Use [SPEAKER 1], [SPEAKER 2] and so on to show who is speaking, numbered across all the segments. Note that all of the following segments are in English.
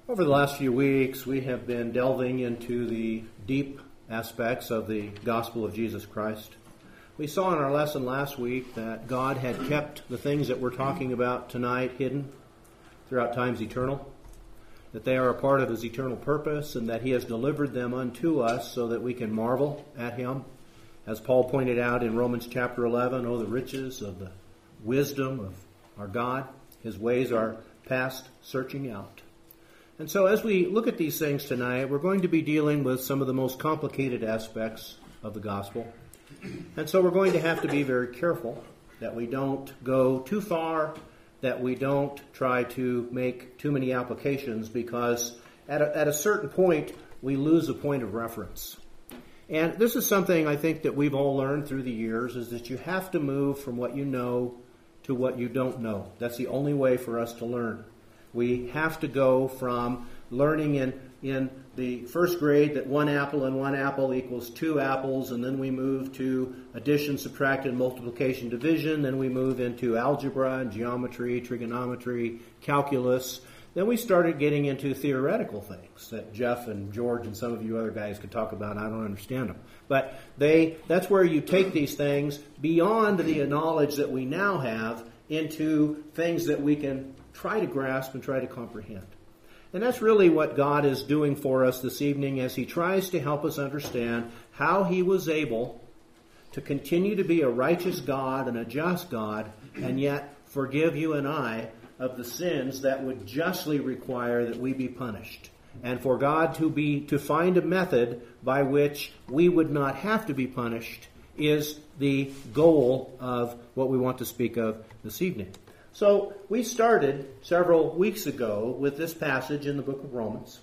[SPEAKER 1] Over the last few weeks, we have been delving into the deep aspects of the gospel of Jesus Christ. We saw in our lesson last week that God had kept the things that we're talking about tonight hidden throughout times eternal, that they are a part of His eternal purpose, and that He has delivered them unto us so that we can marvel at Him. As Paul pointed out in Romans chapter 11, oh, the riches of the wisdom of our God. His ways are past searching out. And so as we look at these things tonight, we're going to be dealing with some of the most complicated aspects of the gospel. And so we're going to have to be very careful that we don't go too far, that we don't try to make too many applications, because at a certain point, we lose a point of reference. And this is something I think that we've all learned through the years, is that you have to move from what you know to what you don't know. That's the only way for us to learn. We have to go from learning in the first grade that one apple and one apple equals 2 apples, and then we move to addition, subtraction, multiplication, division. Then we move into algebra and geometry, trigonometry, calculus. Then we started getting into theoretical things that Jeff and George and some of you other guys could talk about. I don't understand them. But that's where you take these things beyond the knowledge that we now have into things that we can try to grasp and try to comprehend. And that's really what God is doing for us this evening as He tries to help us understand how He was able to continue to be a righteous God and a just God, and yet forgive you and I of the sins that would justly require that we be punished. And for God to find a method by which we would not have to be punished is the goal of what we want to speak of this evening. So we started several weeks ago with this passage in the book of Romans,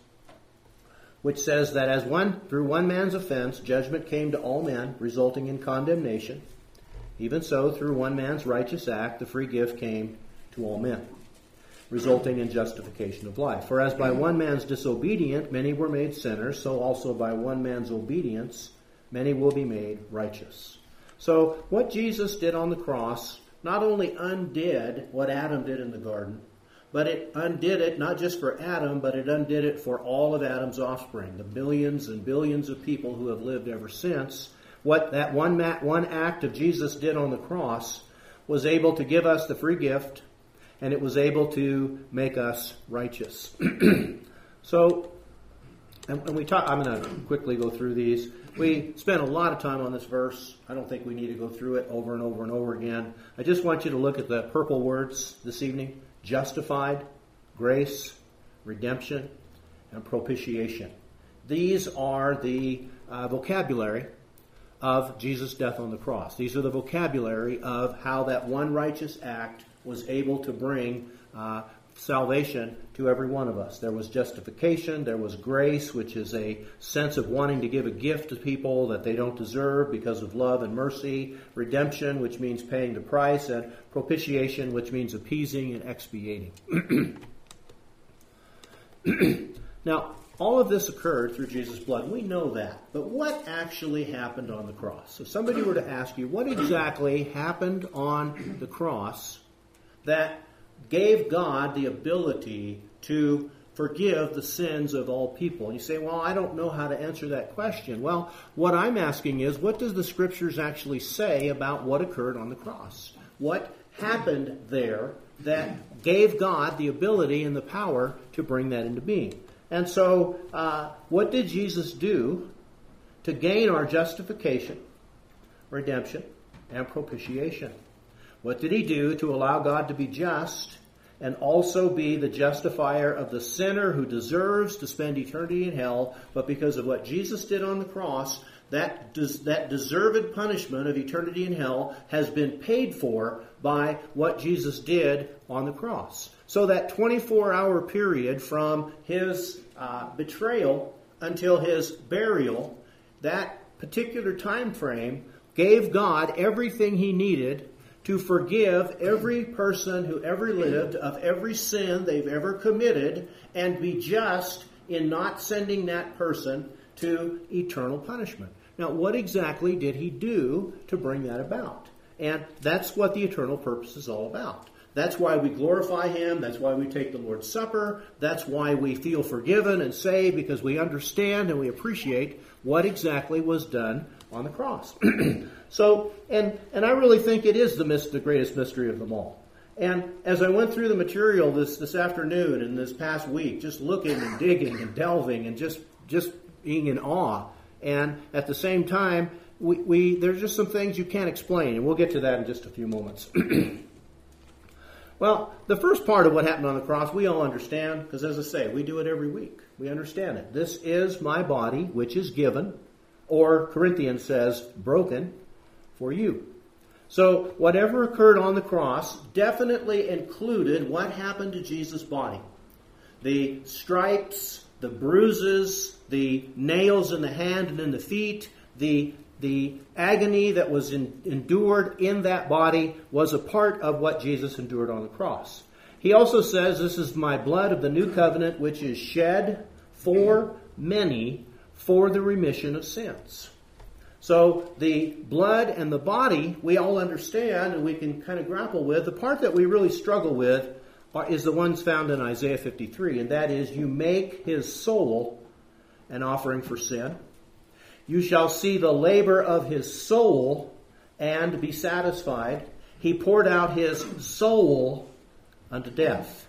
[SPEAKER 1] which says that through one man's offense, judgment came to all men, resulting in condemnation. Even so, through one man's righteous act, the free gift came to all men, resulting in justification of life. For as by one man's disobedience many were made sinners, so also by one man's obedience many will be made righteous. So what Jesus did on the cross not only undid what Adam did in the garden, but it undid it not just for Adam, but it undid it for all of Adam's offspring, the billions and billions of people who have lived ever since. What that one act of Jesus did on the cross was able to give us the free gift, and it was able to make us righteous. So, and we talk. I'm going to quickly go through these. We spent a lot of time on this verse. I don't think we need to go through it over and over and over again. I just want you to look at the purple words this evening: justified, grace, redemption, and propitiation. These are the vocabulary of Jesus' death on the cross. These are the vocabulary of how that one righteous act was able to bring salvation to every one of us. There was justification, there was grace, which is a sense of wanting to give a gift to people that they don't deserve because of love and mercy. Redemption, which means paying the price, and propitiation, which means appeasing and expiating. Now, all of this occurred through Jesus' blood. We know that. But what actually happened on the cross? If somebody were to ask you, what exactly happened on the cross that gave God the ability to forgive the sins of all people? And you say, well, I don't know how to answer that question. Well, what I'm asking is, what does the Scriptures actually say about what occurred on the cross? What happened there that gave God the ability and the power to bring that into being? And so, what did Jesus do to gain our justification, redemption, and propitiation? What did He do to allow God to be just and also be the justifier of the sinner who deserves to spend eternity in hell, but because of what Jesus did on the cross, that deserved punishment of eternity in hell has been paid for by what Jesus did on the cross. So that 24-hour period from His betrayal until His burial, that particular time frame gave God everything He needed to forgive every person who ever lived of every sin they've ever committed, and be just in not sending that person to eternal punishment. Now, what exactly did He do to bring that about? And that's what the eternal purpose is all about. That's why we glorify Him. That's why we take the Lord's Supper. That's why we feel forgiven and saved, because we understand and we appreciate what exactly was done on the cross. So, and I really think it is the greatest mystery of them all. And as I went through the material this afternoon and this past week, just looking and digging and delving and just being in awe, and at the same time, there's just some things you can't explain, and we'll get to that in just a few moments. Well, the first part of what happened on the cross, we all understand, because as I say, we do it every week. We understand it. This is my body, which is given, or Corinthians says, broken for you. So whatever occurred on the cross definitely included what happened to Jesus' body. The stripes, the bruises, the nails in the hand and in the feet, the agony that was endured in that body was a part of what Jesus endured on the cross. He also says, this is my blood of the new covenant, which is shed for many for the remission of sins. So the blood and the body, we all understand and we can kind of grapple with. The part that we really struggle with is the ones found in Isaiah 53, and that is, you make his soul an offering for sin. You shall see the labor of his soul and be satisfied. He poured out his soul unto death.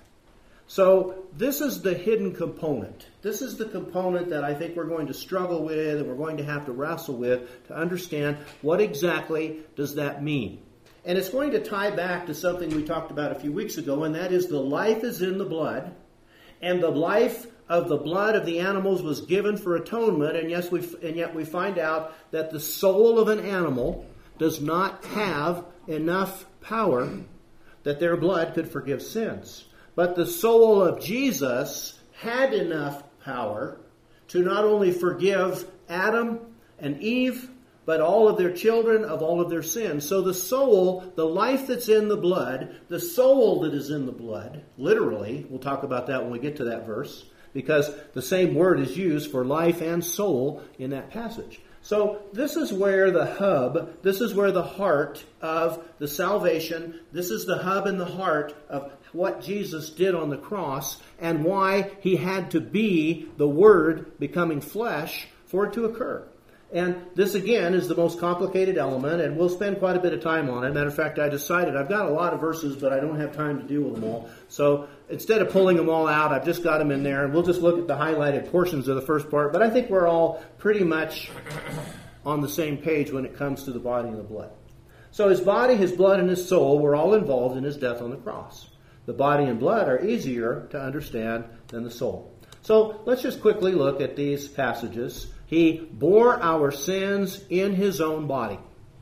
[SPEAKER 1] So this is the hidden component. This is the component that I think we're going to struggle with and we're going to have to wrestle with to understand what exactly does that mean. And it's going to tie back to something we talked about a few weeks ago, and that is the life is in the blood, and the life of the blood of the animals was given for atonement, and yet we find out that the soul of an animal does not have enough power that their blood could forgive sins. But the soul of Jesus had enough power to not only forgive Adam and Eve, but all of their children of all of their sins. So the soul, the life that's in the blood, the soul that is in the blood, literally, we'll talk about that when we get to that verse, because the same word is used for life and soul in that passage. So this is where the hub, this is where the heart of the salvation, this is the hub and the heart of what Jesus did on the cross and why he had to be the Word becoming flesh for it to occur. And this, again, is the most complicated element, and we'll spend quite a bit of time on it. Matter of fact, I decided I've got a lot of verses, but I don't have time to deal with them all. So instead of pulling them all out, I've just got them in there, and we'll just look at the highlighted portions of the first part. But I think we're all pretty much on the same page when it comes to the body and the blood. So his body, his blood, and his soul were all involved in his death on the cross. The body and blood are easier to understand than the soul. So let's just quickly look at these passages. He bore our sins in his own body.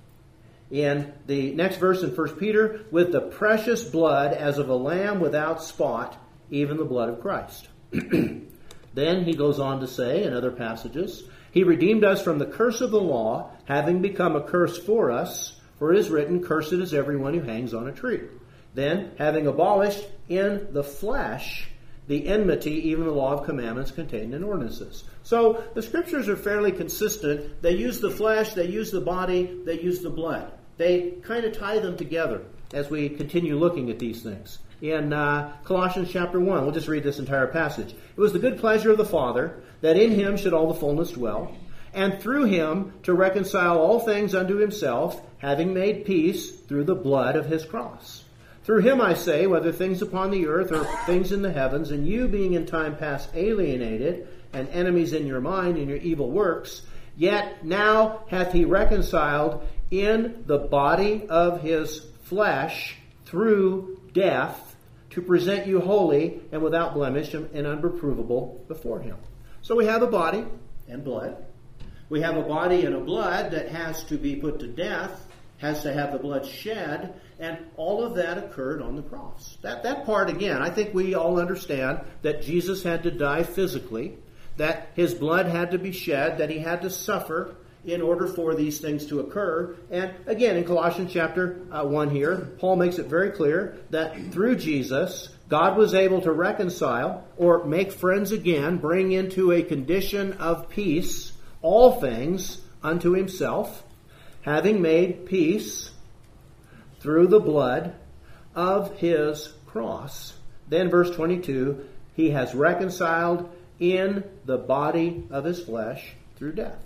[SPEAKER 1] In the next verse in 1 Peter, with the precious blood as of a lamb without spot, even the blood of Christ. Then he goes on to say in other passages, he redeemed us from the curse of the law, having become a curse for us, for it is written, cursed is everyone who hangs on a tree. Then, having abolished in the flesh the enmity, even the law of commandments contained in ordinances. So the scriptures are fairly consistent. They use the flesh, they use the body, they use the blood. They kind of tie them together as we continue looking at these things. In Colossians chapter 1, we'll just read this entire passage. It was the good pleasure of the Father that in him should all the fullness dwell, and through him to reconcile all things unto himself, having made peace through the blood of his cross. Through him, I say, whether things upon the earth or things in the heavens, and you being in time past alienated and enemies in your mind in your evil works, yet now hath he reconciled in the body of his flesh through death to present you holy and without blemish and unreprovable before him. So we have a body and blood. We have a body and a blood that has to be put to death, has to have the blood shed, and all of that occurred on the cross. That part, again, I think we all understand that Jesus had to die physically, that his blood had to be shed, that he had to suffer in order for these things to occur. And again, in Colossians chapter 1 here, Paul makes it very clear that through Jesus, God was able to reconcile or make friends again, bring into a condition of peace all things unto himself, having made peace through the blood of his cross, then verse 22, he has reconciled in the body of his flesh through death.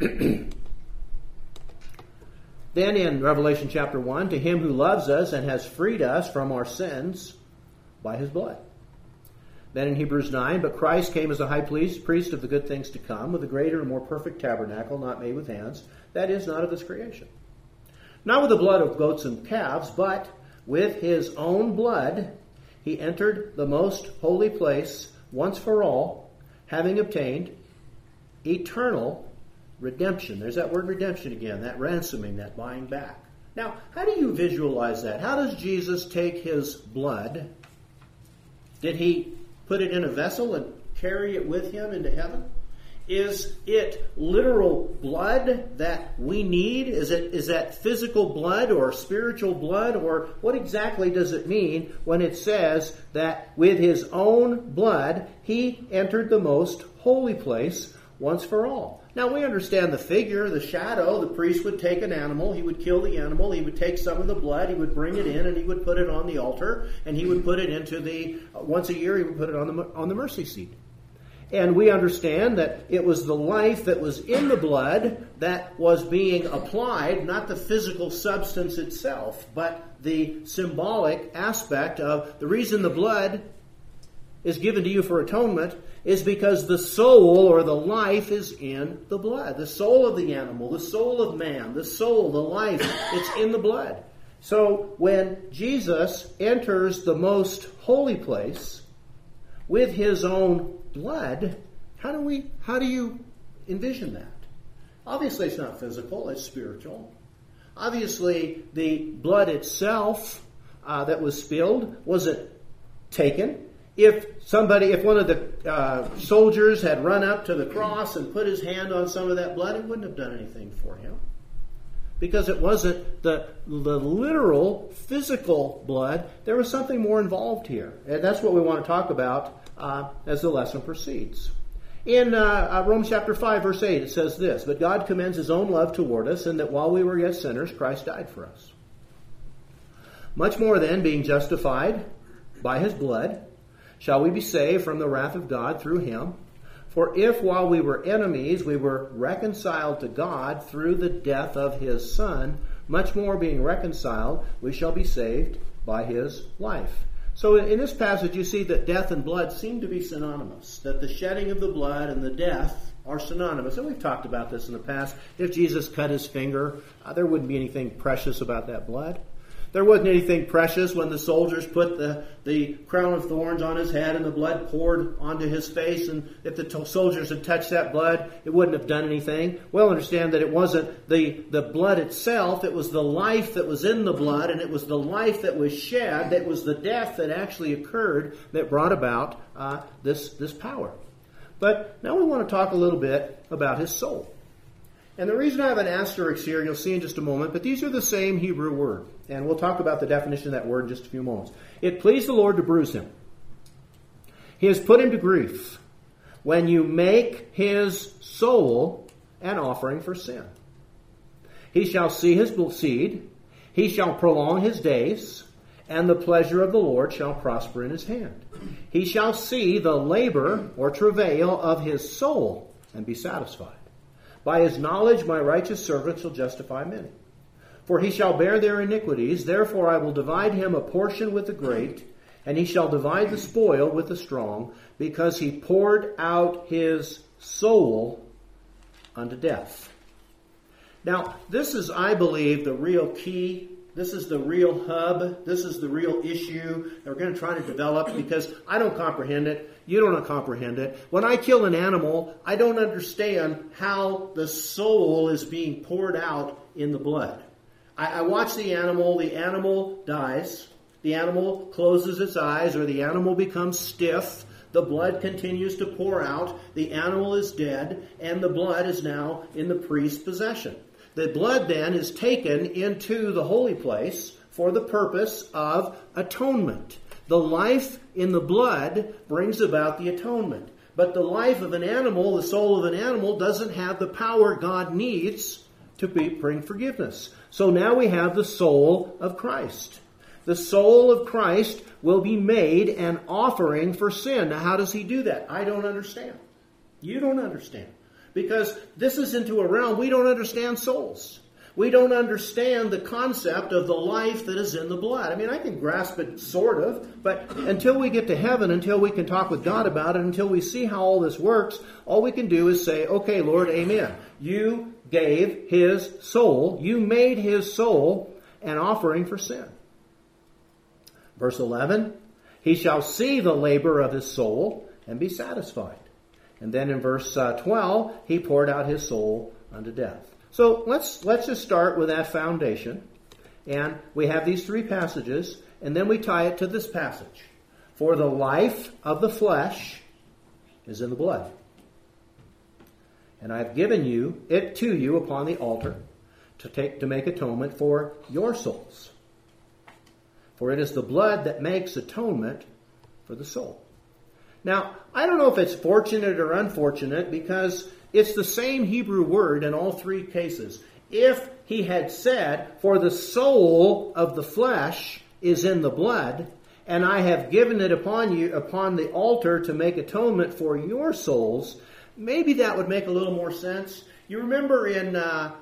[SPEAKER 1] Then in Revelation chapter 1, to him who loves us and has freed us from our sins by his blood. Then in Hebrews 9, but Christ came as a high priest of the good things to come, with a greater and more perfect tabernacle, not made with hands, that is, not of this creation. Not with the blood of goats and calves, but with his own blood he entered the most holy place once for all, having obtained eternal redemption. There's that word redemption again, that ransoming, that buying back. Now, how do you visualize that? How does Jesus take his blood? Did he put it in a vessel and carry it with him into heaven? Is it literal blood that we need? Is that physical blood or spiritual blood? Or what exactly does it mean when it says that with his own blood he entered the most holy place once for all? Now we understand the figure, the shadow. The priest would take an animal, he would kill the animal, he would take some of the blood, he would bring it in and he would put it on the altar, and he would put it into once a year he would put it on the mercy seat. And we understand that it was the life that was in the blood that was being applied, not the physical substance itself, but the symbolic aspect of the reason the blood is given to you for atonement is because the soul or the life is in the blood. The soul of the animal, the soul of man, the soul, the life, it's in the blood. So when Jesus enters the most holy place with his own blood, how do you envision that? Obviously it's not physical, it's spiritual. Obviously the blood itself that was spilled wasn't taken. If one of the soldiers had run up to the cross and put his hand on some of that blood, it wouldn't have done anything for him. Because it wasn't the literal, physical blood. There was something more involved here. And that's what we want to talk about as the lesson proceeds. In Romans chapter 5, verse 8, it says this, but God commends his own love toward us, in that while we were yet sinners, Christ died for us. Much more then, being justified by his blood, shall we be saved from the wrath of God through him? For if while we were enemies, we were reconciled to God through the death of his Son, much more being reconciled, we shall be saved by his life. So in this passage you see that death and blood seem to be synonymous, that the shedding of the blood and the death are synonymous. And we've talked about this in the past. If Jesus cut his finger, there wouldn't be anything precious about that blood. There wasn't anything precious when the soldiers put the crown of thorns on his head and the blood poured onto his face. And if the soldiers had touched that blood, it wouldn't have done anything. We'll understand that it wasn't the blood itself. It was the life that was in the blood, and it was the life that was shed, that was the death that actually occurred that brought about this power. But now we want to talk a little bit about his soul. And the reason I have an asterisk here, you'll see in just a moment, but these are the same Hebrew word. And we'll talk about the definition of that word in just a few moments. It pleased the Lord to bruise him. He has put him to grief when you make his soul an offering for sin. He shall see his seed, he shall prolong his days, and the pleasure of the Lord shall prosper in his hand. He shall see the labor or travail of his soul and be satisfied. By his knowledge my righteous servant shall justify many. For he shall bear their iniquities, therefore I will divide him a portion with the great, and he shall divide the spoil with the strong, because he poured out his soul unto death. Now, this is, I believe, the real key. This is the real hub. This is the real issue that we're going to try to develop, because I don't comprehend it. You don't comprehend it. When I kill an animal, I don't understand how the soul is being poured out in the blood. I watch the animal dies, the animal closes its eyes, or the animal becomes stiff, the blood continues to pour out, the animal is dead, and the blood is now in the priest's possession. The blood then is taken into the holy place for the purpose of atonement. The life in the blood brings about the atonement. But the life of an animal, the soul of an animal, doesn't have the power God needs to bring forgiveness. So now we have the soul of Christ. the soul of Christ will be made an offering for sin. Now, how does he do that? I don't understand. You don't understand. Because this is into a realm we don't understand souls. We don't understand the concept of the life that is in the blood. I mean, I can grasp it sort of, but until we get to heaven, until we can talk with God about it, until we see how all this works, all we can do is say, okay, Lord, amen. You gave his soul, you made his soul an offering for sin. Verse 11, he shall see the labor of his soul and be satisfied. And then in verse 12, he poured out his soul unto death. So let's just start with that foundation. And we have these three passages, and then we tie it to this passage. For the life of the flesh is in the blood. And I have given you it to you upon the altar to make atonement for your souls. For it is the blood that makes atonement for the soul. Now, I don't know if it's fortunate or unfortunate, because it's the same Hebrew word in all three cases. If he had said, for the soul of the flesh is in the blood, and I have given it upon you upon the altar to make atonement for your souls, maybe that would make a little more sense. You remember in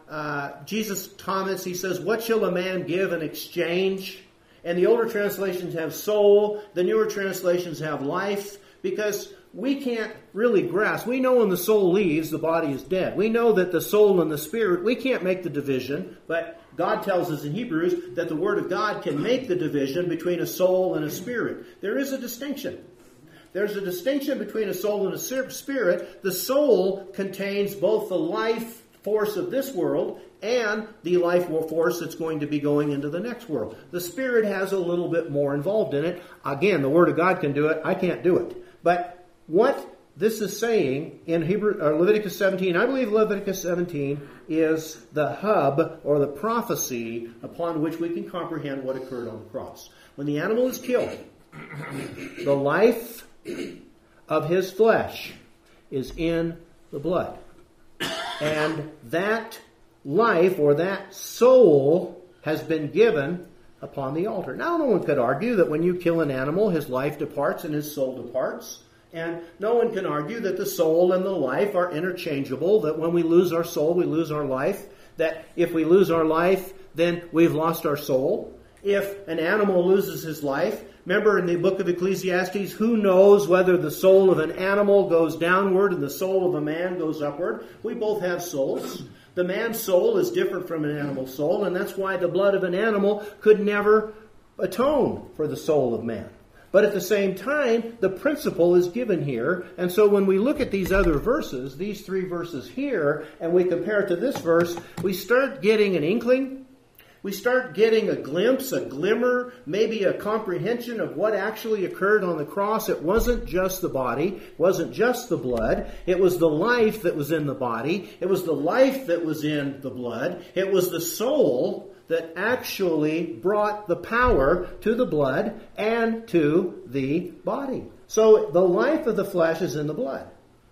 [SPEAKER 1] Jesus' comments, he says, what shall a man give in exchange? And the older translations have soul, the newer translations have life, because we can't really grasp. We know when the soul leaves, the body is dead. We know that the soul and the spirit, we can't make the division, but God tells us in Hebrews that the Word of God can make the division between a soul and a spirit. There is a distinction. There's a distinction between a soul and a spirit. The soul contains both the life force of this world and the life force that's going to be going into the next world. The spirit has a little bit more involved in it. Again, the Word of God can do it. I can't do it. But what this is saying in Leviticus 17, I believe Leviticus 17 is the hub or the prophecy upon which we can comprehend what occurred on the cross. When the animal is killed, the life of his flesh is in the blood. And that life or that soul has been given upon the altar. Now, no one could argue that when you kill an animal, his life departs and his soul departs. And no one can argue that the soul and the life are interchangeable, that when we lose our soul, we lose our life, that if we lose our life, then we've lost our soul. If an animal loses his life, remember in the book of Ecclesiastes, who knows whether the soul of an animal goes downward and the soul of a man goes upward? We both have souls. The man's soul is different from an animal's soul, and that's why the blood of an animal could never atone for the soul of man. But at the same time, the principle is given here. And so when we look at these other verses, these three verses here, and we compare it to this verse, we start getting an inkling. We start getting a glimpse, a glimmer, maybe a comprehension of what actually occurred on the cross. It wasn't just the body. It wasn't just the blood. It was the life that was in the body. It was the life that was in the blood. It was the soul that actually brought the power to the blood and to the body. So the life of the flesh is in the blood.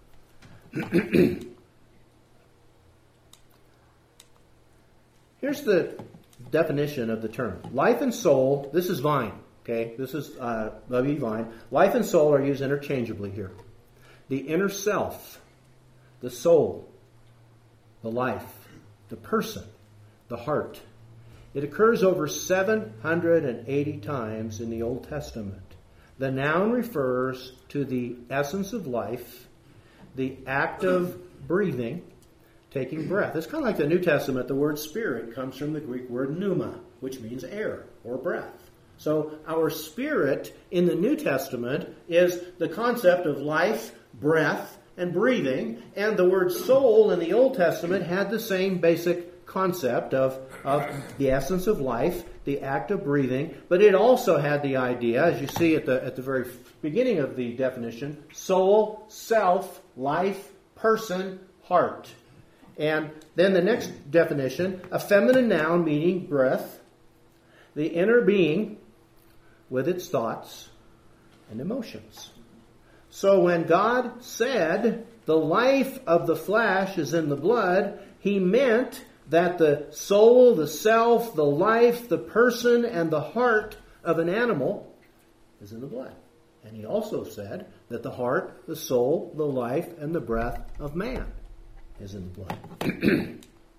[SPEAKER 1] Here's the definition of the term. Life and soul, this is vine. Okay, this is vine. Life and soul are used interchangeably here. The inner self, the soul, the life, the person, the heart. It occurs over 780 times in the Old Testament. The noun refers to the essence of life, the act of breathing, taking breath. It's kind of like the New Testament. The word spirit comes from the Greek word pneuma, which means air or breath. So our spirit in the New Testament is the concept of life, breath, and breathing. And the word soul in the Old Testament had the same basic concept of the essence of life, the act of breathing, but it also had the idea, as you see at the very beginning of the definition, soul, self, life, person, heart. And then the next definition, a feminine noun meaning breath, the inner being with its thoughts and emotions. So when God said the life of the flesh is in the blood, he meant that the soul, the self, the life, the person, and the heart of an animal is in the blood. And he also said that the heart, the soul, the life, and the breath of man is in the blood.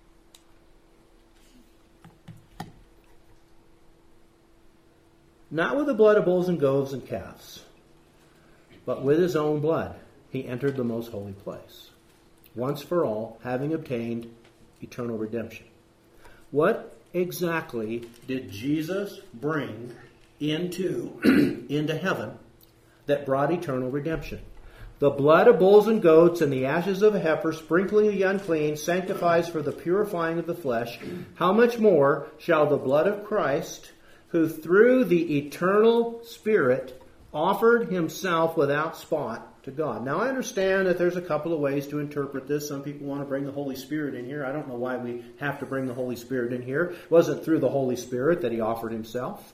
[SPEAKER 1] Not with the blood of bulls and goats and calves, but with his own blood he entered the most holy place, once for all, having obtained eternal redemption. What exactly did Jesus bring into heaven that brought eternal redemption? The blood of bulls and goats and the ashes of a heifer, sprinkling the unclean, sanctifies for the purifying of the flesh. How much more shall the blood of Christ, who through the eternal Spirit offered himself without spot to God. Now I understand that there's a couple of ways to interpret this. Some people want to bring the Holy Spirit in here. I don't know why we have to bring the Holy Spirit in here. It wasn't through the Holy Spirit that he offered himself.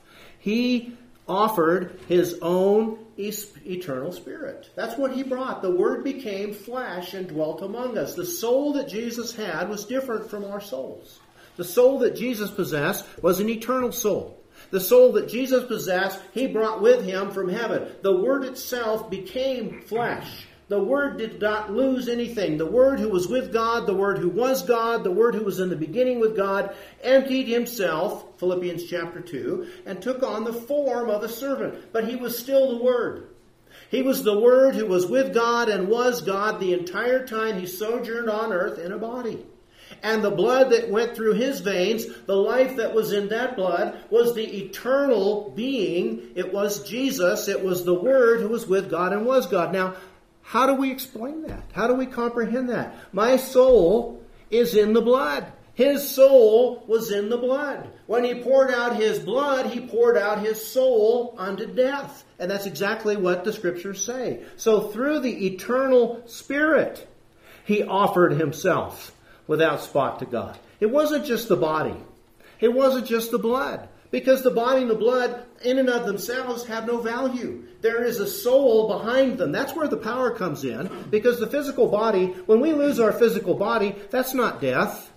[SPEAKER 1] He offered his own eternal Spirit. That's what he brought. The Word became flesh and dwelt among us. The soul that Jesus had was different from our souls. The soul that Jesus possessed was an eternal soul. The soul that Jesus possessed, he brought with him from heaven. The Word itself became flesh. The Word did not lose anything. The Word who was with God, the Word who was God, the Word who was in the beginning with God, emptied himself, Philippians chapter 2, and took on the form of a servant. But he was still the Word. He was the Word who was with God and was God the entire time he sojourned on earth in a body. And the blood that went through his veins, the life that was in that blood, was the eternal being. It was Jesus. It was the Word who was with God and was God. Now, how do we explain that? How do we comprehend that? My soul is in the blood. His soul was in the blood. When he poured out his blood, he poured out his soul unto death. And that's exactly what the Scriptures say. So through the eternal Spirit, he offered himself without spot to God. It wasn't just the body. It wasn't just the blood. Because the body and the blood, in and of themselves, have no value. There is a soul behind them. That's where the power comes in. Because the physical body, when we lose our physical body, that's not death.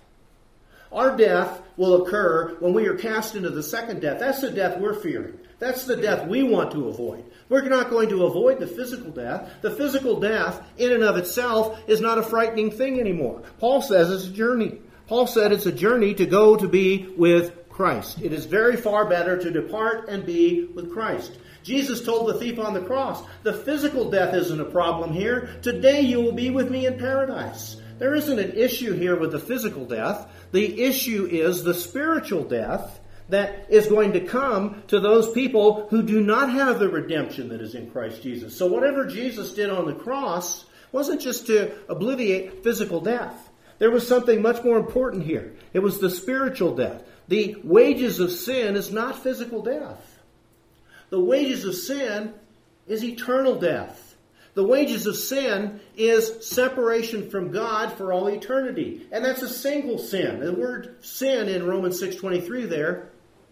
[SPEAKER 1] Our death will occur when we are cast into the second death. That's the death we're fearing. That's the death we want to avoid. We're not going to avoid the physical death. The physical death, in and of itself, is not a frightening thing anymore. Paul says it's a journey. Paul said it's a journey to go to be with Christ. It is very far better to depart and be with Christ. Jesus told the thief on the cross, the physical death isn't a problem here. Today you will be with me in paradise. There isn't an issue here with the physical death. The issue is the spiritual death that is going to come to those people who do not have the redemption that is in Christ Jesus. So whatever Jesus did on the cross wasn't just to obliviate physical death. There was something much more important here. It was the spiritual death. The wages of sin is not physical death. The wages of sin is eternal death. The wages of sin is separation from God for all eternity. And that's a single sin. The word sin in Romans 6:23 there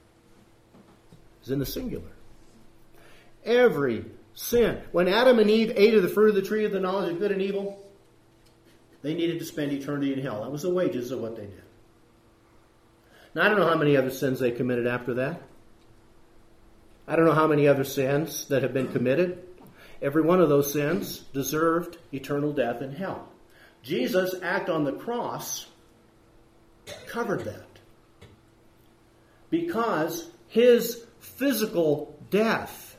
[SPEAKER 1] is in the singular. Every sin. When Adam and Eve ate of the fruit of the tree of the knowledge of good and evil, they needed to spend eternity in hell. That was the wages of what they did. Now, I don't know how many other sins they committed after that. I don't know how many other sins that have been committed. Every one of those sins deserved eternal death in hell. Jesus' act on the cross covered that. Because his physical death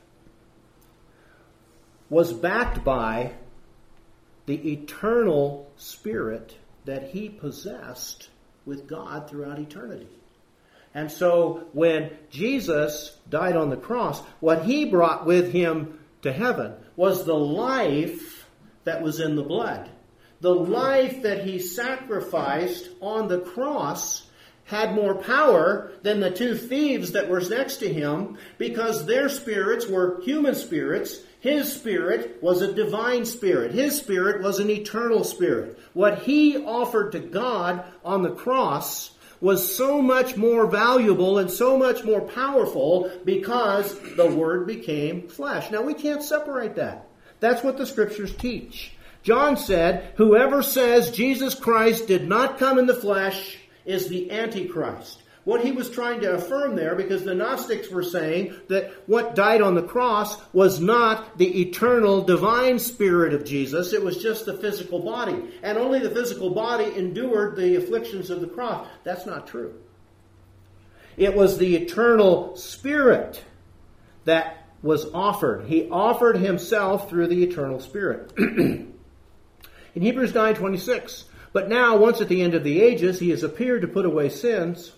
[SPEAKER 1] was backed by the eternal Spirit that he possessed with God throughout eternity. And so when Jesus died on the cross, what he brought with him to heaven was the life that was in the blood. The life that he sacrificed on the cross had more power than the two thieves that were next to him, because their spirits were human spirits. His spirit was a divine spirit. His spirit was an eternal spirit. What he offered to God on the cross was so much more valuable and so much more powerful because the Word became flesh. Now, we can't separate that. That's what the Scriptures teach. John said, whoever says Jesus Christ did not come in the flesh is the Antichrist. What he was trying to affirm there, because the Gnostics were saying that what died on the cross was not the eternal divine spirit of Jesus, it was just the physical body. And only the physical body endured the afflictions of the cross. That's not true. It was the eternal spirit that was offered. He offered himself through the eternal spirit. In Hebrews 9:26, but now, once at the end of the ages, he has appeared to put away sins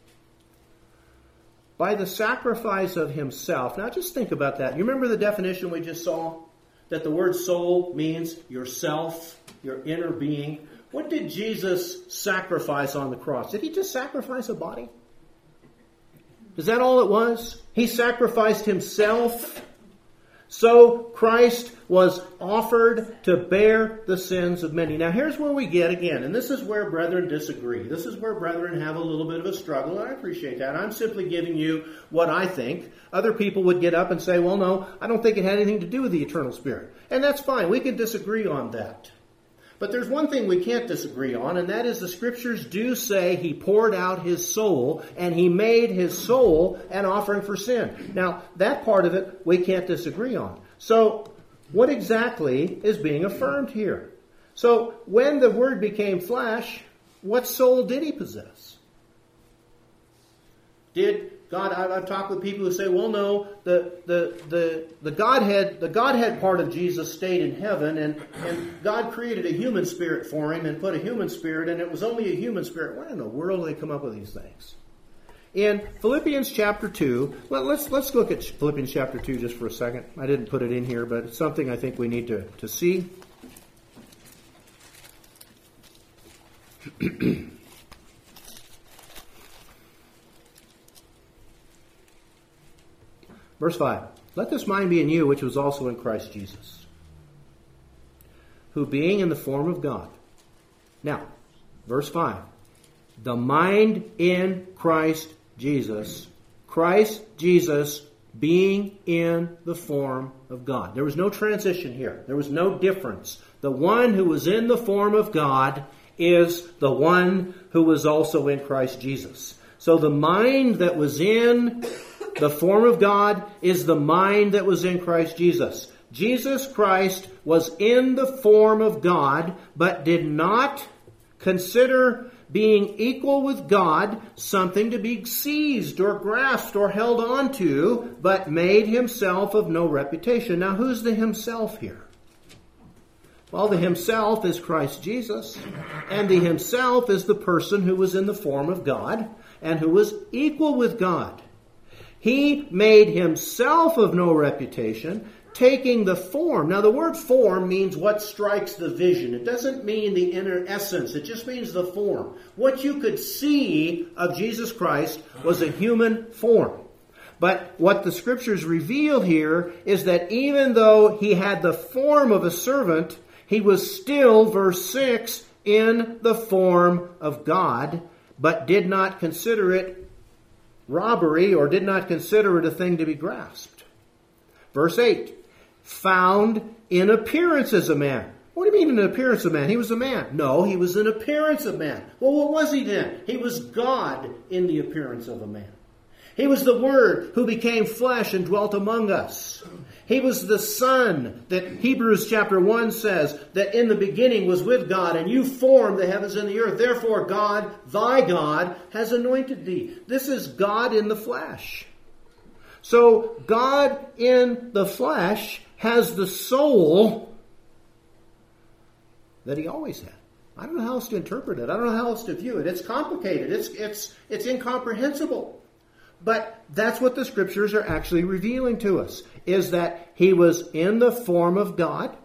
[SPEAKER 1] by the sacrifice of himself. Now just think about that. You remember the definition we just saw? That the word soul means yourself, your inner being. What did Jesus sacrifice on the cross? Did he just sacrifice a body? Is that all it was? He sacrificed himself. So Christ was offered to bear the sins of many. Now here's where we get again, and this is where brethren disagree. This is where brethren have a little bit of a struggle, and I appreciate that. I'm simply giving you what I think. Other people would get up and say, well, no, I don't think it had anything to do with the eternal spirit. And that's fine. We can disagree on that. But there's one thing we can't disagree on, and that is the Scriptures do say he poured out his soul, and he made his soul an offering for sin. Now, that part of it we can't disagree on. So, what exactly is being affirmed here? So, when the Word became flesh, what soul did he possess? Did God? I've talked with people who say, "Well, no, the Godhead part of Jesus stayed in heaven, and God created a human spirit for him and put a human spirit, and it was only a human spirit." Where in the world do they come up with these things? In Philippians chapter 2, let's look at Philippians chapter 2 just for a second. I didn't put it in here, but it's something I think we need to see. Verse 5, let this mind be in you, which was also in Christ Jesus, who being in the form of God. Now, verse 5, the mind in Christ Jesus, Christ Jesus being in the form of God. There was no transition here. There was no difference. The one who was in the form of God is the one who was also in Christ Jesus. So the mind that was in the form of God is the mind that was in Christ Jesus. Jesus Christ was in the form of God, but did not consider being equal with God something to be seized or grasped or held on to, but made himself of no reputation. Now, who's the himself here? Well, the himself is Christ Jesus, and the himself is the person who was in the form of God and who was equal with God. He made himself of no reputation, taking the form. Now, the word form means what strikes the vision. It doesn't mean the inner essence. It just means the form. What you could see of Jesus Christ was a human form. But what the Scriptures reveal here is that even though he had the form of a servant, he was still, verse 6, in the form of God, but did not consider it robbery, or did not consider it a thing to be grasped. Verse 8, found in appearance as a man. What do you mean in appearance of man? He was a man. No, he was in appearance of man. Well, what was he then? He was God in the appearance of a man. He was the Word who became flesh and dwelt among us. He was the Son that Hebrews chapter 1 says that in the beginning was with God, and you formed the heavens and the earth. Therefore God, thy God, has anointed thee. This is God in the flesh. So God in the flesh has the soul that he always had. I don't know how else to interpret it. I don't know how else to view it. It's complicated. It's incomprehensible. But that's what the Scriptures are actually revealing to us, is that he was in the form of God.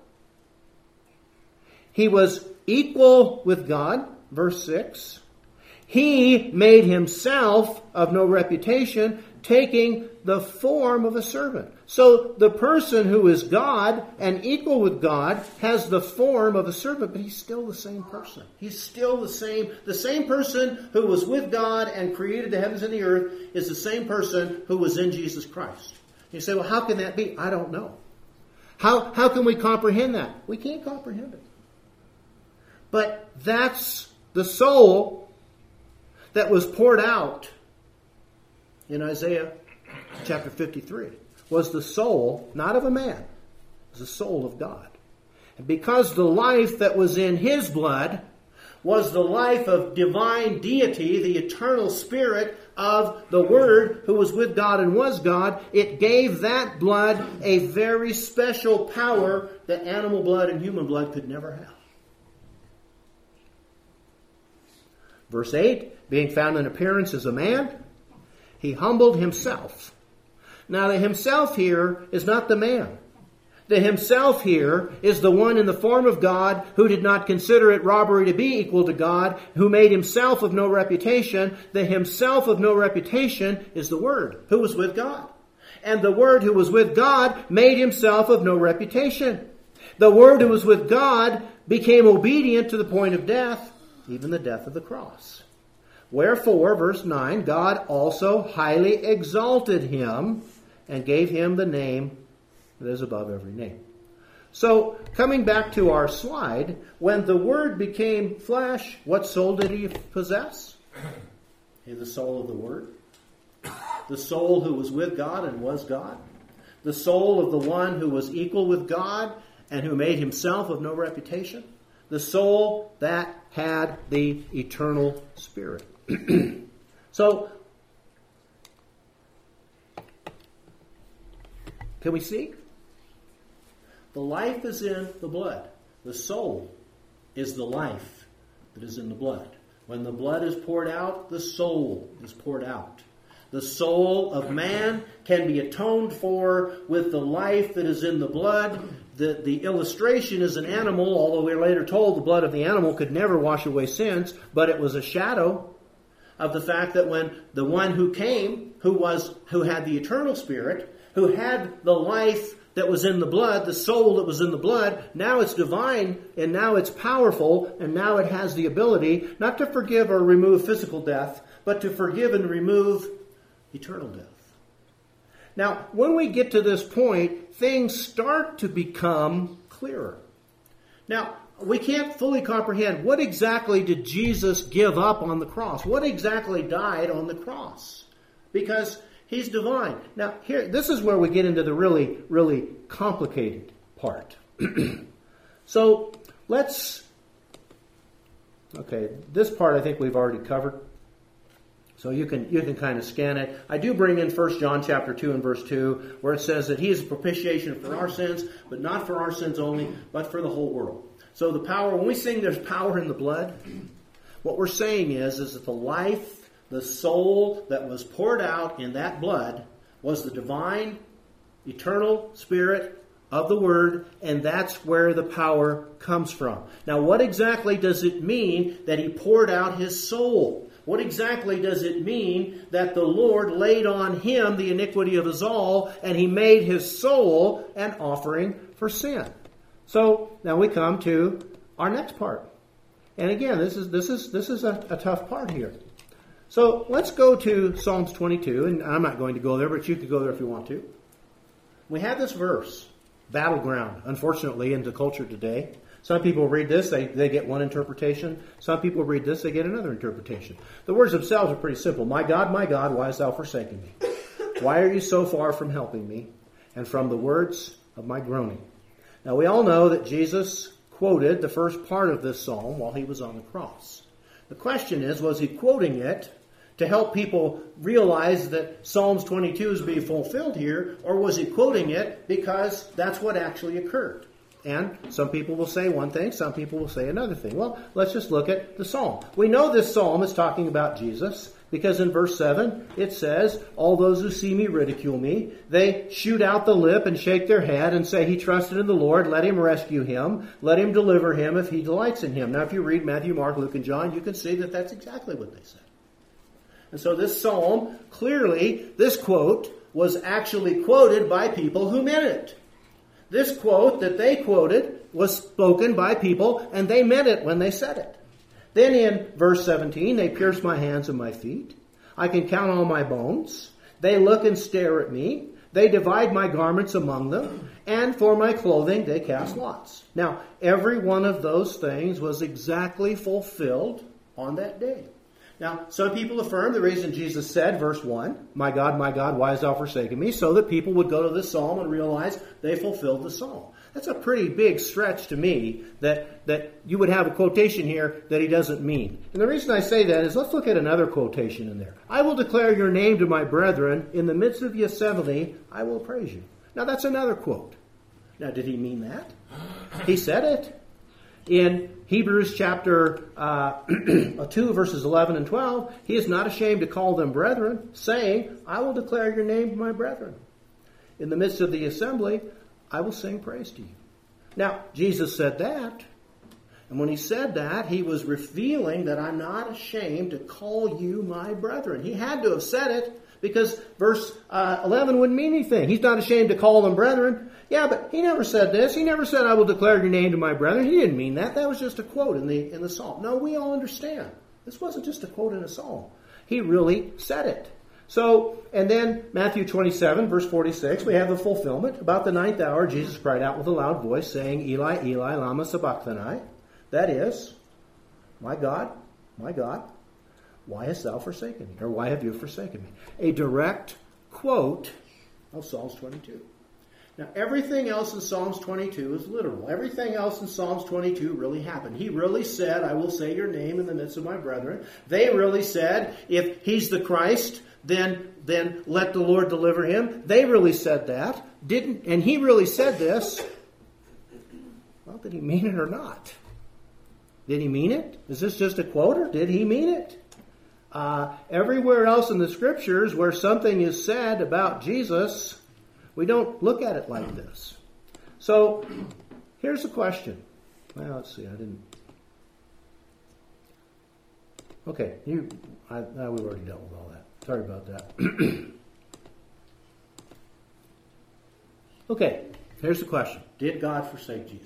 [SPEAKER 1] He was equal with God, verse 6. He made himself of no reputation, taking the form of a servant. So the person who is God and equal with God has the form of a servant, but he's still the same person. He's still the same person who was with God and created the heavens and the earth is the same person who was in Jesus Christ. You say, well, how can that be? I don't know. How can we comprehend that? We can't comprehend it. But that's the soul that was poured out in Isaiah chapter 53 was the soul, not of a man, it was the soul of God. And because the life that was in his blood was the life of divine deity, the eternal spirit of the Word who was with God and was God, it gave that blood a very special power that animal blood and human blood could never have. Verse 8, being found in appearance as a man, he humbled himself. Now the himself here is not the man. The himself here is the one in the form of God who did not consider it robbery to be equal to God, who made himself of no reputation. The himself of no reputation is the Word who was with God. And the Word who was with God made himself of no reputation. The Word who was with God became obedient to the point of death, even the death of the cross. Wherefore, verse 9, God also highly exalted him and gave him the name that is above every name. So, coming back to our slide, when the Word became flesh, what soul did he possess? The soul of the Word. The soul who was with God and was God. The soul of the one who was equal with God and who made himself of no reputation. The soul that had the eternal Spirit. So, can we see? The life is in the blood. The soul is the life that is in the blood. When the blood is poured out, the soul is poured out. The soul of man can be atoned for with the life that is in the blood. The illustration is an animal, although we're later told the blood of the animal could never wash away sins, but it was a shadow of the fact that when the one who came, who had the eternal Spirit, who had the life that was in the blood, the soul that was in the blood, now it's divine, and now it's powerful, and now it has the ability not to forgive or remove physical death, but to forgive and remove eternal death. Now, when we get to this point, things start to become clearer. Now, we can't fully comprehend what exactly did Jesus give up on the cross? What exactly died on the cross? Because he's divine. Now, here, this is where we get into the really, really complicated part. So, this part I think we've already covered. So you can kind of scan it. I do bring in 1 John chapter 2 and verse 2, where it says that he is a propitiation for our sins, but not for our sins only, but for the whole world. So the power, when we sing there's power in the blood, what we're saying is that the life, the soul that was poured out in that blood was the divine, eternal Spirit of the Word, and that's where the power comes from. Now, what exactly does it mean that he poured out his soul? What exactly does it mean that the Lord laid on him the iniquity of us all, and he made his soul an offering for sin? So now we come to our next part, and again, this is a tough part here. So let's go to Psalms 22, and I'm not going to go there, but you could go there if you want to. We have this verse, battleground, unfortunately, in the culture today. Some people read this, they get one interpretation. Some people read this, they get another interpretation. The words themselves are pretty simple. My God, why hast thou forsaken me? Why are you so far from helping me and from the words of my groaning? Now, we all know that Jesus quoted the first part of this psalm while he was on the cross. The question is, was he quoting it to help people realize that Psalms 22 is being fulfilled here, or was he quoting it because that's what actually occurred? And some people will say one thing, some people will say another thing. Well, let's just look at the psalm. We know this psalm is talking about Jesus because in verse 7 it says, all those who see me ridicule me. They shoot out the lip and shake their head and say, he trusted in the Lord, let him rescue him, let him deliver him if he delights in him. Now, if you read Matthew, Mark, Luke, and John, you can see that that's exactly what they said. And so this psalm, clearly, this quote was actually quoted by people who meant it. This quote that they quoted was spoken by people, and they meant it when they said it. Then in verse 17, they pierce my hands and my feet. I can count all my bones. They look and stare at me. They divide my garments among them, and for my clothing they cast lots. Now, every one of those things was exactly fulfilled on that day. Now, some people affirm the reason Jesus said, verse 1, my God, why hast thou forsaken me? So that people would go to this psalm and realize they fulfilled the psalm. That's a pretty big stretch to me that you would have a quotation here that he doesn't mean. And the reason I say that is let's look at another quotation in there. I will declare your name to my brethren. In the midst of the assembly, I will praise you. Now, that's another quote. Now, did he mean that? He said it. In Hebrews chapter 2, verses 11 and 12, he is not ashamed to call them brethren, saying, I will declare your name to my brethren. In the midst of the assembly, I will sing praise to you. Now, Jesus said that. And when he said that, he was revealing that I'm not ashamed to call you my brethren. He had to have said it because verse 11 wouldn't mean anything. He's not ashamed to call them brethren. Yeah, but he never said this. He never said, I will declare your name to my brethren. He didn't mean that. That was just a quote in the psalm. No, we all understand. This wasn't just a quote in a psalm. He really said it. So, and then Matthew 27, verse 46, we have the fulfillment. About the 9th hour, Jesus cried out with a loud voice, saying, Eli, Eli, lama sabachthani. That is, my God, why hast thou forsaken me? Or why have you forsaken me? A direct quote of Psalms 22. Now, everything else in Psalms 22 is literal. Everything else in Psalms 22 really happened. He really said, I will say your name in the midst of my brethren. They really said, if he's the Christ, then let the Lord deliver him. They really said that. And he really said this. Well, did he mean it or not? Did he mean it? Is this just a quote or did he mean it? Everywhere else in the Scriptures where something is said about Jesus, we don't look at it like this. So, here's the question. Well, let's see. Okay, we've already dealt with all that. Sorry about that. Okay, here's the question. Did God forsake Jesus?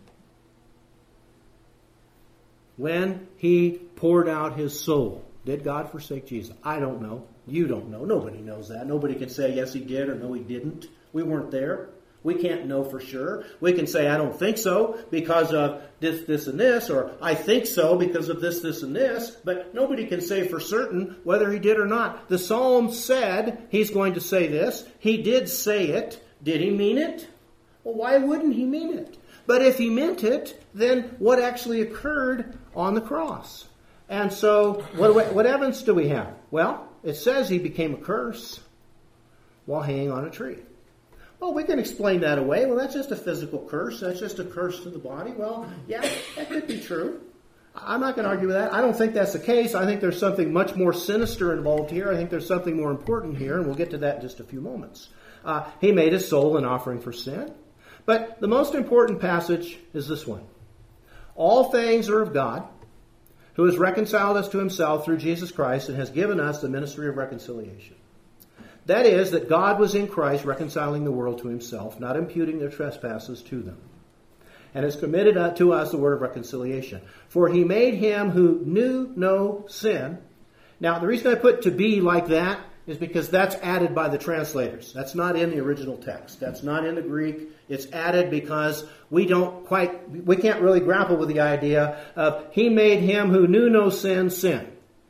[SPEAKER 1] When he poured out his soul, did God forsake Jesus? I don't know. You don't know. Nobody knows that. Nobody can say, yes, he did, or no, he didn't. We weren't there. We can't know for sure. We can say, I don't think so because of this, and this, or I think so because of this, and this, but nobody can say for certain whether he did or not. The Psalm said he's going to say this. He did say it. Did he mean it? Well, why wouldn't he mean it? But if he meant it, then what actually occurred on the cross? And so, what evidence do we have? Well, it says he became a curse while hanging on a tree. Well, we can explain that away. Well, that's just a physical curse. That's just a curse to the body. Well, yeah, that could be true. I'm not going to argue with that. I don't think that's the case. I think there's something much more sinister involved here. I think there's something more important here, and we'll get to that in just a few moments. He made his soul an offering for sin. But the most important passage is this one. All things are of God, who has reconciled us to himself through Jesus Christ and has given us the ministry of reconciliation. That is, that God was in Christ reconciling the world to himself, not imputing their trespasses to them, and has committed to us the word of reconciliation. For he made him who knew no sin. Now, the reason I put to be like that is because that's added by the translators. That's not in the original text. That's not in the Greek. It's added because we can't really grapple with the idea of he made him who knew no sin, sin.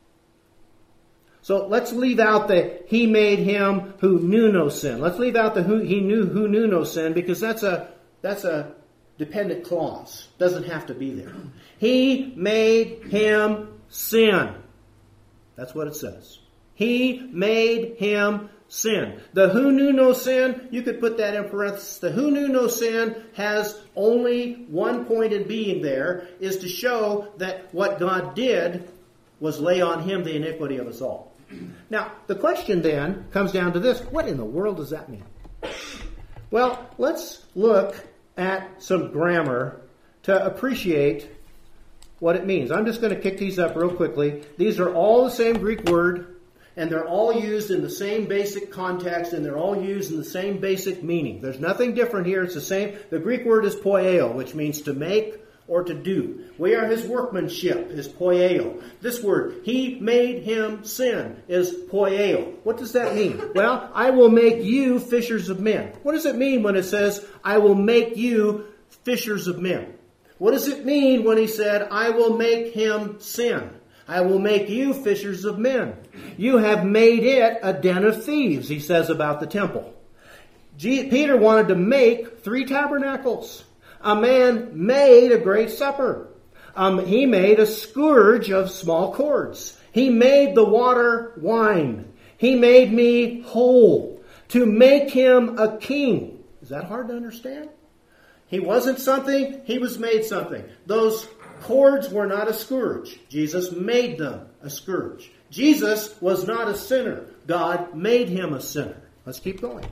[SPEAKER 1] So let's leave out the he made him who knew no sin. Let's leave out the who knew no sin because that's a dependent clause. Doesn't have to be there. He made him sin. That's what it says. He made him sin. The who knew no sin, you could put that in parentheses. The who knew no sin has only one point in being there, is to show that what God did was lay on him the iniquity of us all. Now, the question then comes down to this. What in the world does that mean? Well, let's look at some grammar to appreciate what it means. I'm just going to kick these up real quickly. These are all the same Greek word, and they're all used in the same basic context, and they're all used in the same basic meaning. There's nothing different here. It's the same. The Greek word is poieo, which means to make or to do. We are his workmanship, is poieo. This word, he made him sin, is poieo. What does that mean? Well, I will make you fishers of men. What does it mean when it says, I will make you fishers of men? What does it mean when he said, I will make him sin? I will make you fishers of men. You have made it a den of thieves, he says about the temple. Peter wanted to make 3 tabernacles. A man made a great supper. He made a scourge of small cords. He made the water wine. He made me whole to make him a king. Is that hard to understand? He wasn't something, he was made something. Those cords were not a scourge. Jesus made them a scourge. Jesus was not a sinner. God made him a sinner. Let's keep going.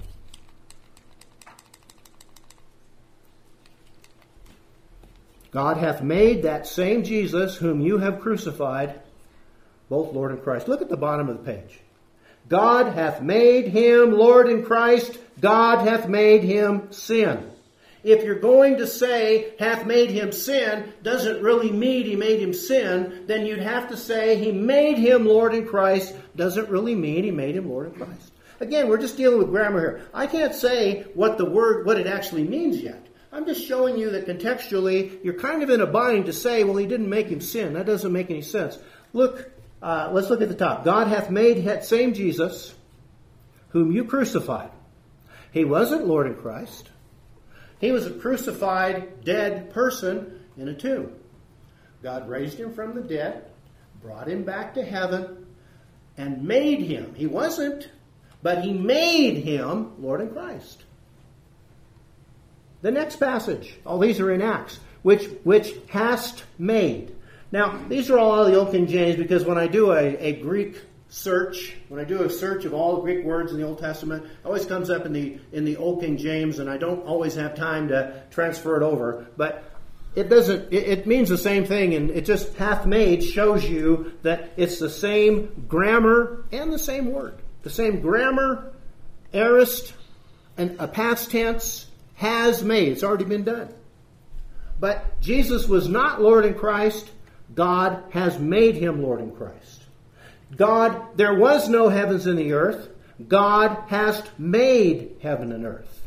[SPEAKER 1] God hath made that same Jesus whom you have crucified, both Lord and Christ. Look at the bottom of the page. God hath made him Lord and Christ. God hath made him sin. If you're going to say hath made him sin doesn't really mean he made him sin, then you'd have to say he made him Lord and Christ doesn't really mean he made him Lord and Christ. Again, we're just dealing with grammar here. I can't say what it actually means yet. I'm just showing you that contextually you're kind of in a bind to say, well, he didn't make him sin. That doesn't make any sense. Look, let's look at the top. God hath made that same Jesus whom you crucified. He wasn't Lord and Christ. He was a crucified, dead person in a tomb. God raised him from the dead, brought him back to heaven, and made him. He wasn't, but he made him Lord and Christ. The next passage, all these are in Acts, which hast made. Now, these are all out of the Old King James because when I do a Greek search, when I do a search of all the Greek words in the Old Testament, it always comes up in the Old King James, and I don't always have time to transfer it over. But it means the same thing, and it just hath made shows you that it's the same grammar and the same word. The same grammar, aorist, and a past tense, has made. It's already been done. But Jesus was not Lord in Christ. God has made him Lord in Christ. God, there was no heavens in the earth. God has made heaven and earth.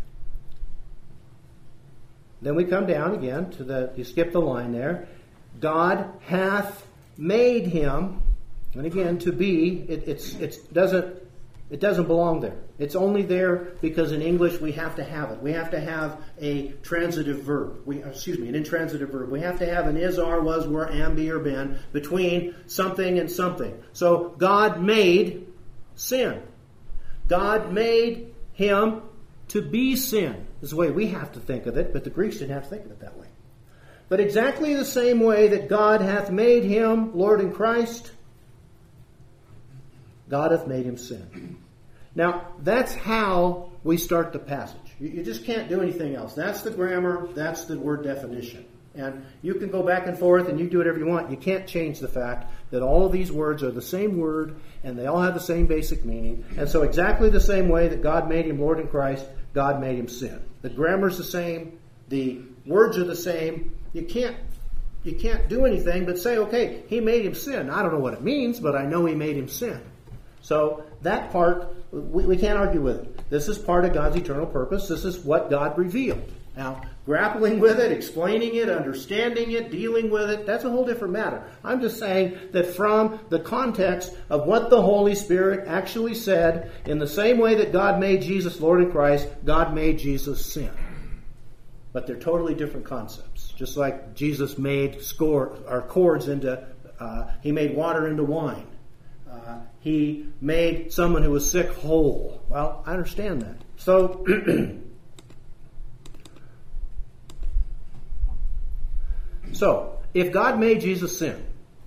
[SPEAKER 1] Then we come down again to you skip the line there. God hath made him, and again, to be, it doesn't belong there. It's only there because in English we have to have it. We have to have a transitive verb. An intransitive verb. We have to have an is, are, was, were, am, be, or been between something and something. So God made sin. God made him to be sin. This is the way we have to think of it, but the Greeks didn't have to think of it that way. But exactly the same way that God hath made him Lord in Christ, God hath made him sin. Now, that's how we start the passage. You just can't do anything else. That's the grammar. That's the word definition. And you can go back and forth and you do whatever you want. You can't change the fact that all of these words are the same word and they all have the same basic meaning. And so exactly the same way that God made him Lord in Christ, God made him sin. The grammar's the same. The words are the same. You can't do anything but say, okay, he made him sin. I don't know what it means, but I know he made him sin. So that part, we can't argue with it. This is part of God's eternal purpose. This is what God revealed. Now, grappling with it, explaining it, understanding it, dealing with it, that's a whole different matter. I'm just saying that from the context of what the Holy Spirit actually said, in the same way that God made Jesus Lord in Christ, God made Jesus sin. But they're totally different concepts. Just like Jesus made cords into, he made water into wine. He made someone who was sick whole. Well, I understand that. So, if God made Jesus sin,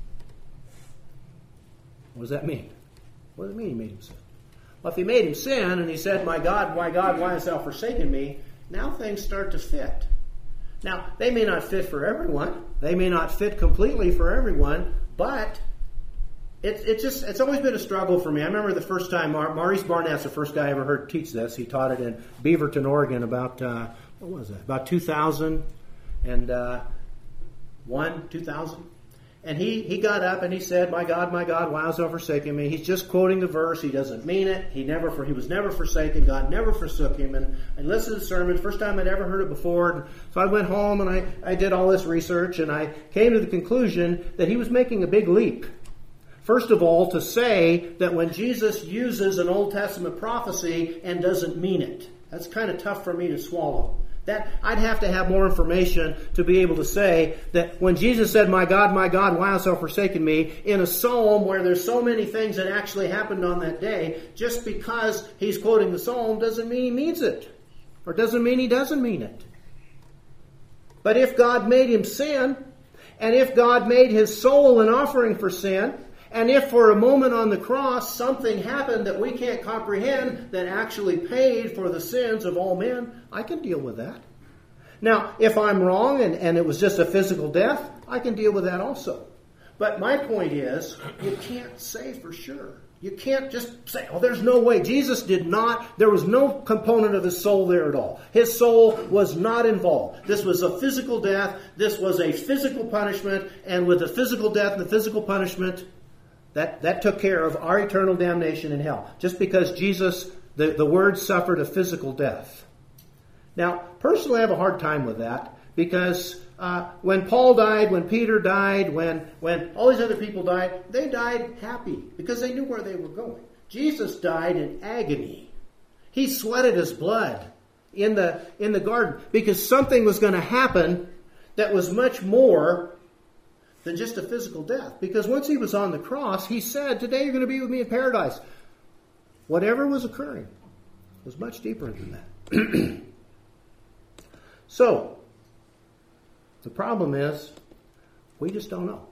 [SPEAKER 1] what does that mean? What does it mean he made him sin? Well, if he made him sin and he said, my God, why hast thou forsaken me? Now things start to fit. Now, they may not fit for everyone. They may not fit completely for everyone, but it's always been a struggle for me. I remember the first time, Maurice Barnett's the first guy I ever heard teach this. He taught it in Beaverton, Oregon about, what was that? About 2000 and 2000. And he got up and he said, my God, why hast thou forsaken me? He's just quoting the verse. He doesn't mean it. He was never forsaken. God never forsook him. And I listened to the sermon. First time I'd ever heard it before. So I went home and I did all this research and I came to the conclusion that he was making a big leap. First of all, to say that when Jesus uses an Old Testament prophecy and doesn't mean it, that's kind of tough for me to swallow. That I'd have to have more information to be able to say that when Jesus said, my God, why hast thou forsaken me?" in a psalm where there's so many things that actually happened on that day, just because he's quoting the psalm doesn't mean he means it. Or doesn't mean he doesn't mean it. But if God made him sin, and if God made his soul an offering for sin, and if for a moment on the cross something happened that we can't comprehend that actually paid for the sins of all men, I can deal with that. Now, if I'm wrong and it was just a physical death, I can deal with that also. But my point is, you can't say for sure. You can't just say, "Oh, there's no way." Jesus did not, there was no component of his soul there at all. His soul was not involved. This was a physical death. This was a physical punishment. And with the physical death and the physical punishment, that took care of our eternal damnation in hell. Just because Jesus, the Word, suffered a physical death. Now, personally, I have a hard time with that because when Paul died, when Peter died, when all these other people died, they died happy because they knew where they were going. Jesus died in agony. He sweated his blood in the garden because something was going to happen that was much more than just a physical death. Because once he was on the cross, he said, "Today you're going to be with me in paradise." Whatever was occurring was much deeper than that. So, the problem is, we just don't know.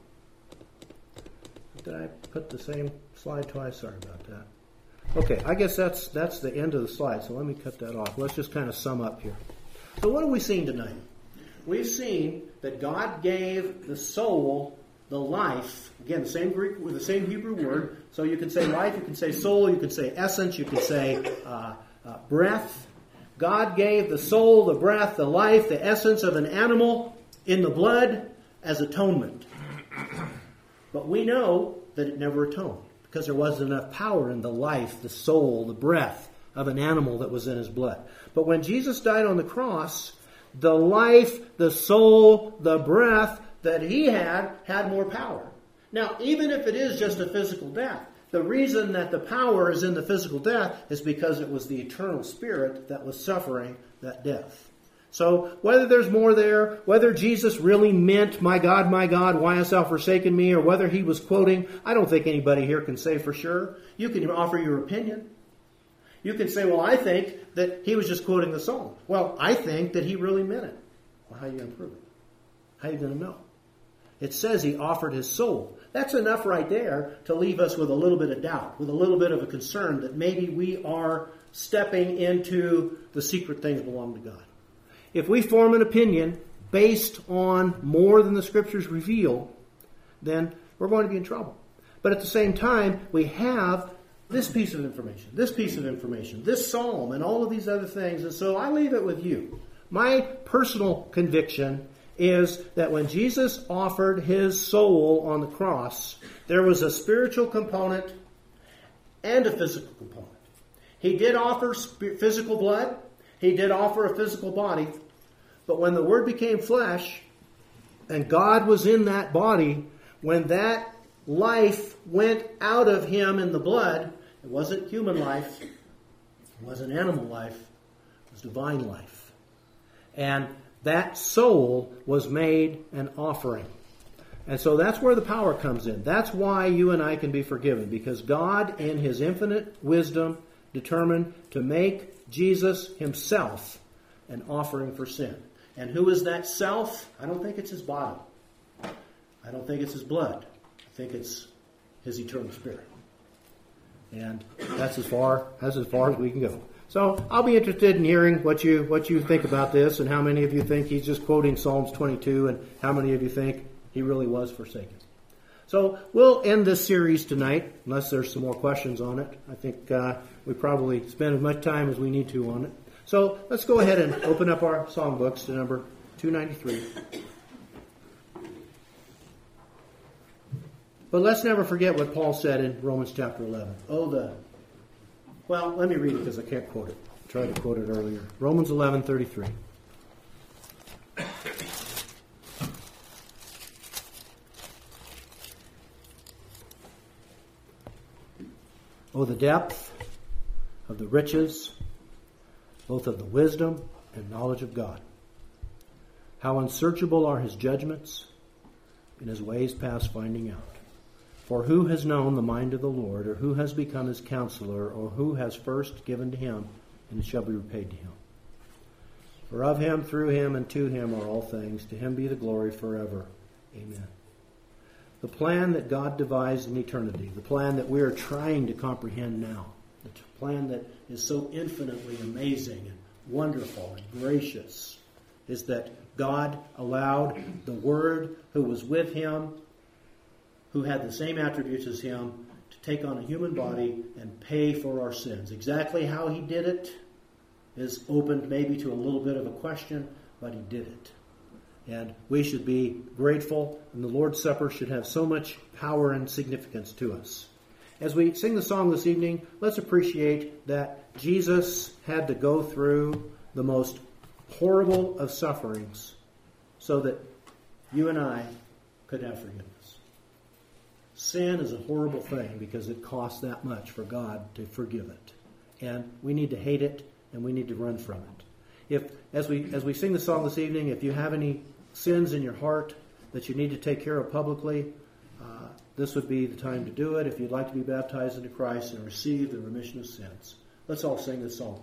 [SPEAKER 1] Did I put the same slide twice? Sorry about that. Okay, I guess that's the end of the slide, so let me cut that off. Let's just kind of sum up here. So what have we seen tonight? We've seen that God gave the soul the life. Again, the same Greek with the same Hebrew word. So you can say life, you can say soul, you can say essence, you can say breath. God gave the soul, the breath, the life, the essence of an animal in the blood as atonement. But we know that it never atoned because there wasn't enough power in the life, the soul, the breath of an animal that was in his blood. But when Jesus died on the cross, the life, the soul, the breath that he had more power. Now, even if it is just a physical death, the reason that the power is in the physical death is because it was the eternal spirit that was suffering that death. So whether there's more there, whether Jesus really meant, my God, why hast thou forsaken me?" or whether he was quoting, I don't think anybody here can say for sure. You can offer your opinion. You can say, "Well, I think that he was just quoting the psalm." Well, I think that he really meant it. Well, how are you going to prove it? How are you going to know? It says he offered his soul. That's enough right there to leave us with a little bit of doubt, with a little bit of a concern that maybe we are stepping into the secret things belong to God. If we form an opinion based on more than the Scriptures reveal, then we're going to be in trouble. But at the same time, we have this piece of information, this psalm, and all of these other things. And so I leave it with you. My personal conviction is that when Jesus offered his soul on the cross, there was a spiritual component and a physical component. He did offer physical blood. He did offer a physical body. But when the Word became flesh and God was in that body, when that life went out of him in the blood, it wasn't human life. It wasn't animal life. It was divine life. And that soul was made an offering. And so that's where the power comes in. That's why you and I can be forgiven. Because God, in his infinite wisdom, determined to make Jesus himself an offering for sin. And who is that self? I don't think it's his body. I don't think it's his blood. I think it's his eternal spirit. And that's as far as we can go. So I'll be interested in hearing what you think about this, and how many of you think he's just quoting Psalms 22, and how many of you think he really was forsaken. So we'll end this series tonight, unless there's some more questions on it. I think we probably spend as much time as we need to on it. So let's go ahead and open up our songbooks to number 293. But let's never forget what Paul said in Romans chapter 11. Well, let me read it because I can't quote it. I tried to quote it earlier. Romans 11:33. Oh, the depth of the riches, both of the wisdom and knowledge of God. How unsearchable are his judgments, and his ways past finding out. For who has known the mind of the Lord, or who has become his counselor, or who has first given to him, and it shall be repaid to him? For of him, through him, and to him are all things. To him be the glory forever. Amen. The plan that God devised in eternity, the plan that we are trying to comprehend now, the plan that is so infinitely amazing and wonderful and gracious, is that God allowed the Word who was with him, who had the same attributes as him, to take on a human body and pay for our sins. Exactly how he did it is opened maybe to a little bit of a question, but he did it. And we should be grateful, and the Lord's Supper should have so much power and significance to us. As we sing the song this evening, let's appreciate that Jesus had to go through the most horrible of sufferings so that you and I could have forgiveness. Sin is a horrible thing because it costs that much for God to forgive it. And we need to hate it, and we need to run from it. As we sing the song this evening, if you have any sins in your heart that you need to take care of publicly, this would be the time to do it if you'd like to be baptized into Christ and receive the remission of sins. Let's all sing this song.